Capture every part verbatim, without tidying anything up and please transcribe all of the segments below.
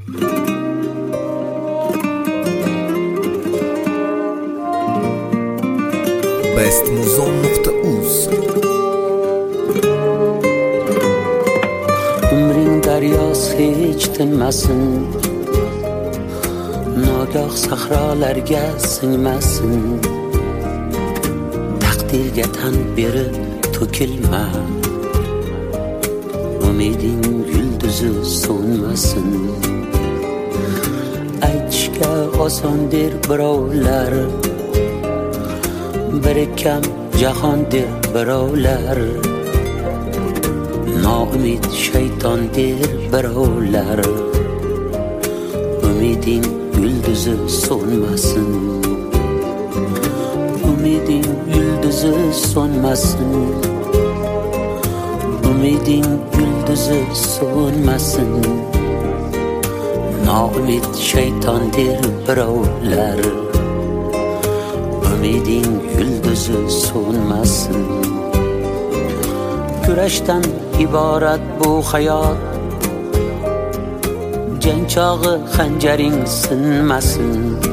best muzon nuqta uz. Umring daryosi hech tinmasin, nogoh sahrolarga singmasin. Taqdirga tan berib to'kilma, umiding yulduzi so'nmasin. Aytishga oson der birovlar, biri kam jahon der birovlar. Noumid shayton der birovlar, umiding yulduzi so'nmasin. Umiding yulduzi so'nmasin, umiding yulduzi so'nmasin. Noumid shayton der birovlar, umiding yulduzi so'nmasin. Kurashdan iborat bu hayot, jang chog'i xanjaring sinmasin.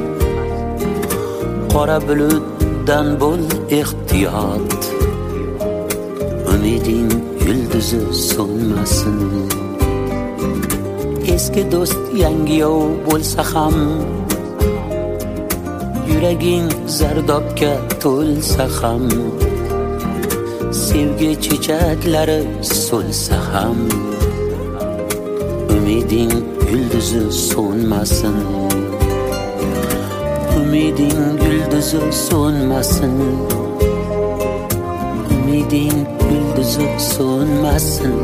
Qora bulutdan bo'l ehtiyot, umiding yulduzi so'nmasin. Eski do'st yangi yov bo'lsa ham, yuraging zardobga to'lsa ham, sevgi chechaklari so'lsa ham, umiding yulduzi so'nmasin. Umiding yulduzi so'nmasin, umiding yulduzi so'nmasin.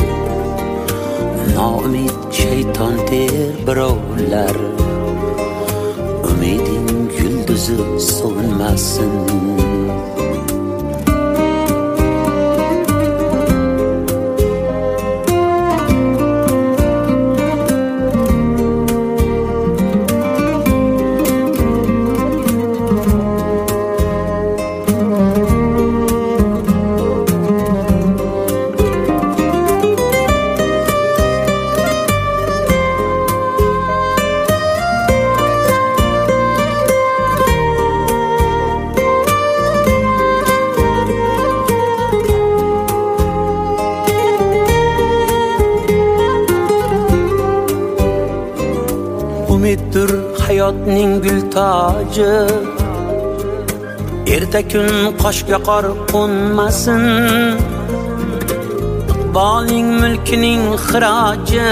Noumid shayton der birovlar, umiding yulduzi so'nmasin. Umiddir hayotning gul toji, erta kun qoshga qor qo'nmasin. Iqboling mulkining xiroji,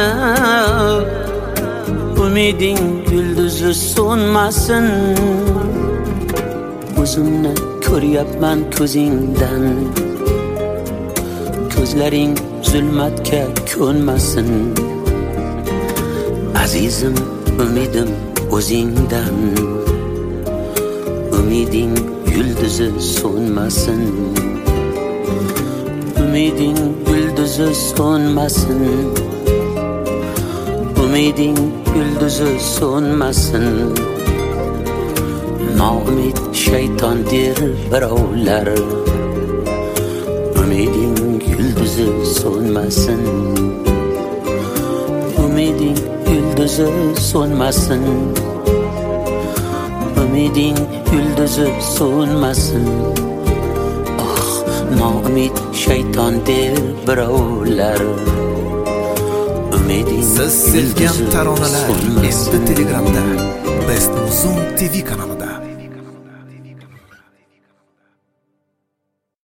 umiding yulduzi so'nmasin. O'zimni ko'ryapman ko'zingdan, ko'zlaring zulmatga ko'nmasin. Azizim, umidim o'zingdan, umiding yulduzi so'nmasin. Umiding yulduzi so'nmasin, umiding yulduzi so'nmasin. Noumid shayton der birovlar, umiding yulduzi so'nmasin. Umiding yulduzi so'nmasin, umiding yulduzi so'nmasin. Oh, noumid shayton der birovlar, umiding Siz sevgan taronalar endi Telegramda Best Muzon T V kanalida.